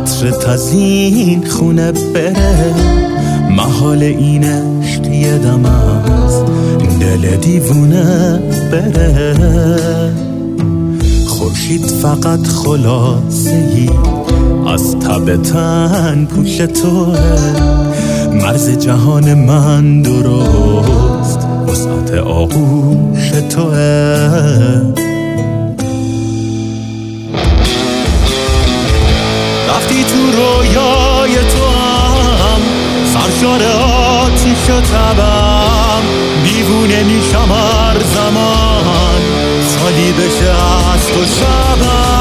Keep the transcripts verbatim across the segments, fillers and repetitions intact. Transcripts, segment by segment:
عطرت از این خونه بره، محال این عشق یه دم از دل دیوونه بره. خورشید فقط خلاصه‌ای از تب تن پوش توه، مرز جهان من درست وسعت آغوش توه. رفتی تو رویای تو هم سرشار آتیش و تبم، دیوونه میشم هر زمان خالی بشه از تو شبم.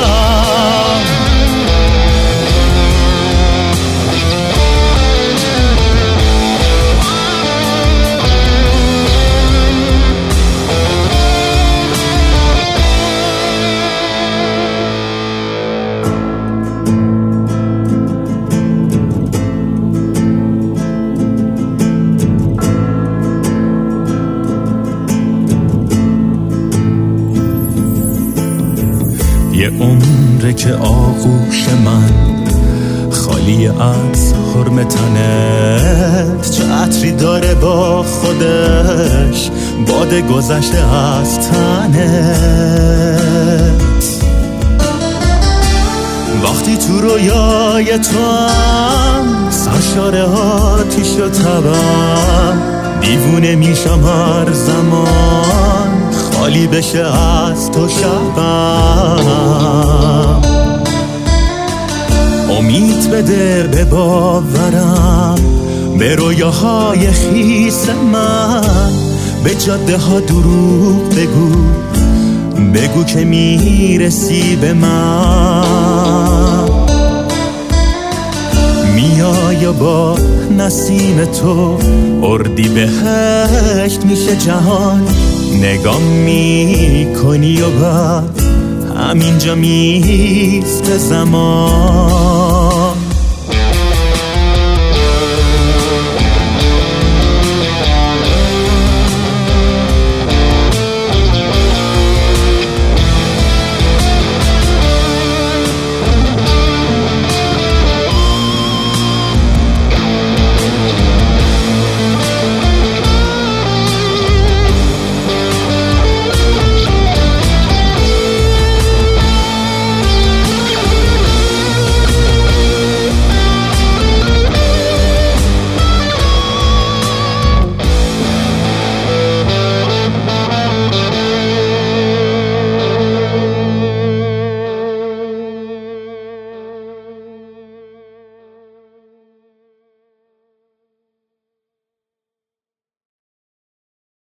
یه عمره که آغوش من خالی از حرم تنت، چه عطری داره با خودش باد گذشته از تنت. وقتی تو رویای تو هم سرشار آتیش و تبم، دیوونه میشم هر زمان خالی بشه از تو شبم. امید بده به باورم به رویاهای خیس من، به جاده ها دروغ بگو بگو که میرسی به من. میای با نسیم تو اردی بهشت میشه جهان، نگاه میکنی و بعد همینجا میسته زمان.